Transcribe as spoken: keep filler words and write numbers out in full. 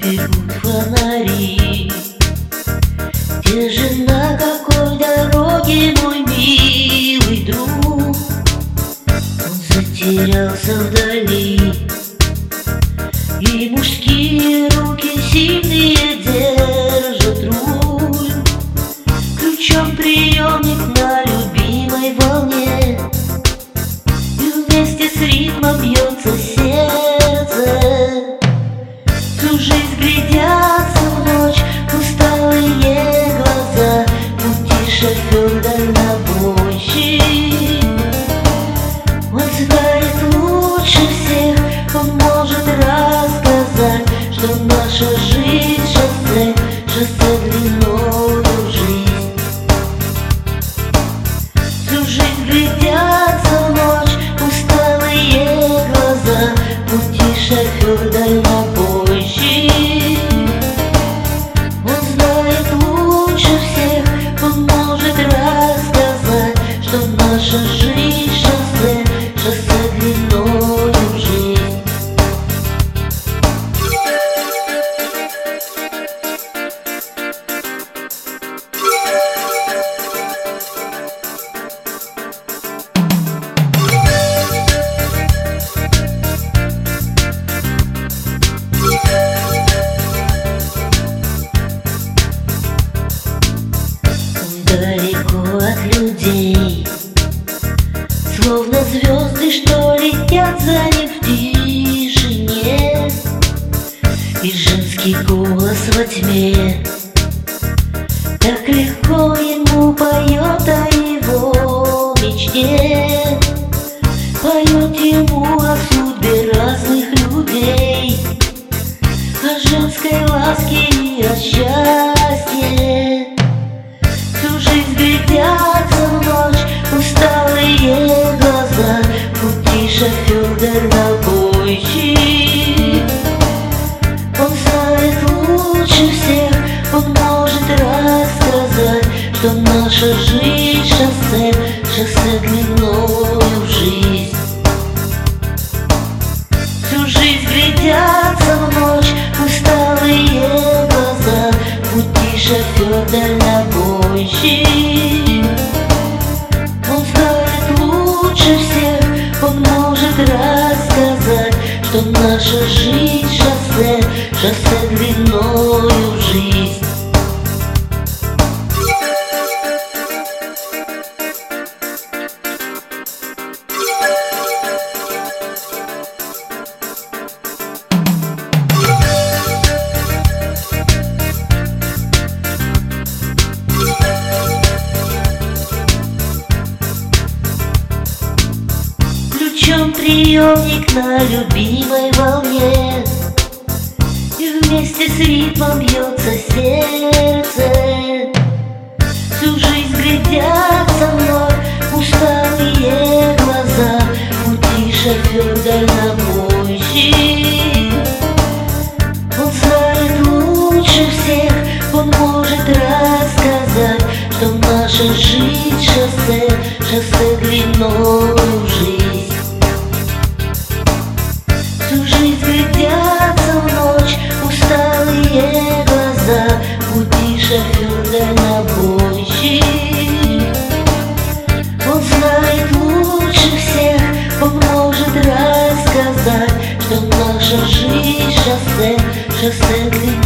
бегут фонари. Где же, на какой дороге мой милый друг? Он затерялся вдали, и мужские руки сильные держат руль. Ключом приемник на любимой волне, и вместе с ритмом бьется сердце. Всю жизнь глядятся в ночь усталые глаза, пути шофер дальнобойщик. Он знает лучше всех, он может рассказать, что наша жизнь шоссе, шоссе длиною в жизнь. Всю жизнь глядятся в ночь усталые глаза, пути шофер дальнобойщик. Он знает лучше всех, он может рассказать, что наша жизнь шоссе, шоссе длиною в жизнь. Далеко от людей, словно звезды, что летят за ним в тишине. И женский голос во тьме так легко ему поет о его мечте, поет ему о судьбе разных людей, о женской ласке и о счастье. Всю жизнь глядятся в ночь усталые глаза, пути шофер дальнобойщик. Он знает лучше всех, он может рассказать, что наша жизнь шоссе, шоссе длиною в жизнь. Всю жизнь глядятся в ночь усталые глаза, пути шофер дальнобойщик. Он знает лучше всех, он может рассказать, что наша жизнь шоссе, шоссе длиною в жизнь. Ключом приемник на любимой волне, и вместе с ритмом бьется сердце. Всю жизнь глядятся вновь усталые глаза, пути шофер дальнобойщик. Он знает лучше всех, он может рассказать, что наша жизнь шоссе, шоссе длиною в жизнь. Всю жизнь глядятся в ночь усталые глаза, пути шофер дальнобойщик. Он знает лучше всех, он может рассказать, что наша жизнь шоссе, шоссе длиною.